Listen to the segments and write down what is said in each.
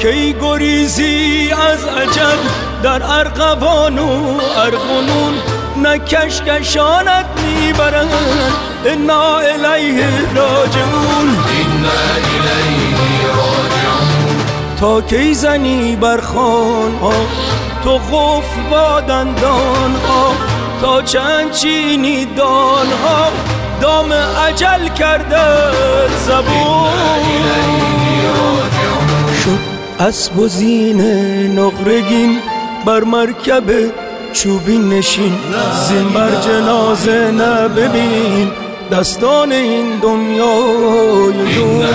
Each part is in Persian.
کی گریزی از اجل در ارغوان و ارغنون، نه کشکشانت میبرند انا الیه راجعون. تا کی زنی بر خانها تو قفل با دندانها، تا چند چینی دانها دام اجل کرده زبون. شد اسب و زین نقرگین بر مرکب چوبین نشین، زین بر جنازه نببین دستان این دنیای دون.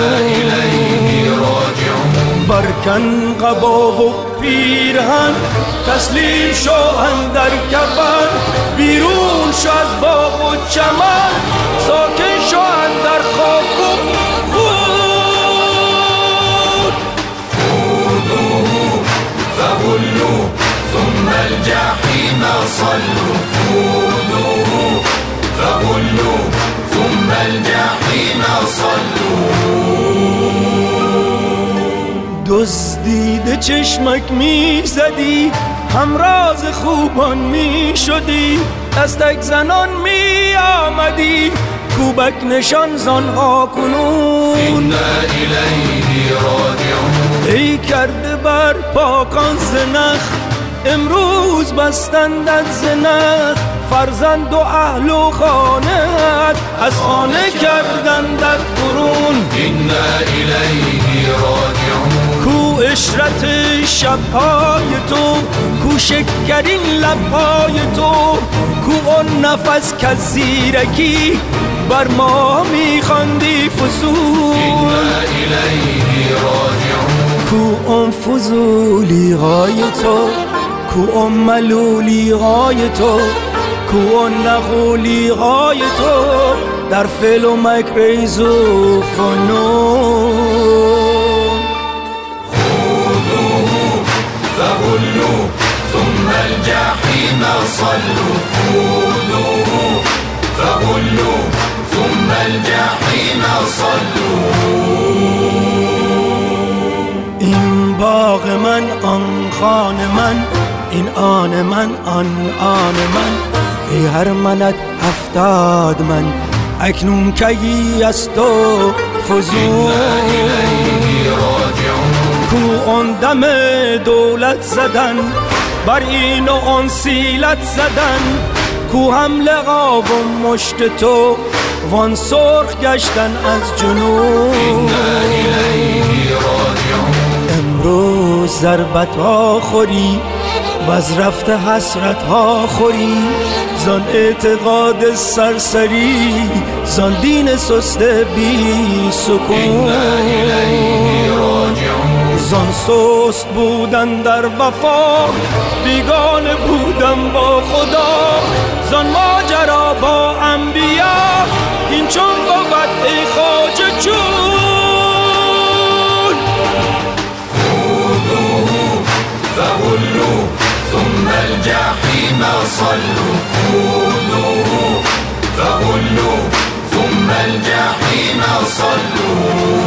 برکن قبا و پیرهن تسلیم شو اندر کفن، بیرون شو از باغ و چمن ساکن شو اندر خاک و خون. خذوه فغلوه ثم الجحیم صلوه. خذوه فغلوه ثم الجحیم صلوه. دزدیده چشمک می زدی، همراز خوبان می شدی، دستک زنان می آمدی، کوبک نشان زنها کنون. اینا الیه راجعون. ای کرده بر پاکان زنخ امروز بستندت زنخ، فرزند و اهل و خانه‌ات از خانه کردندت برون. اینا الیه راجعون. کو اشرت شبهای تو، کو شکرین لبهای تو، کو اون نفس که زیرکی بر ما میخواندی فضول. اینا الیه راجعون. کو اون فضولی های تو، کو اون ملولی های تو، کو اون نغولی های تو در فعل و مکریز و فنون. فغلوه ثم الجحیم صلوه. خذوه فغلوه ثم الجحیم صلوه. این باغ من آن خان من، این آن من آن آن من، ای هر منت 70 من اکنون کی است و فزون. کو آن دم دولت زدن بر این و آن سیلت زدن، کو حمله و مشت تو وان سرخ گشتن از جنون. امروز ضربت ها خوری و از رفته حسرت ها خوری، زان اعتقاد سرسری زان دین سست بی سکون. زان سست بودن در وفا بیگانه بودم با خدا، زان ماجرا با انبیا این چون بود ای خواجه چون. خذوه فغلوه ثم الجحیم صلوه. خذوه فغلوه ثم الجحیم صلوه.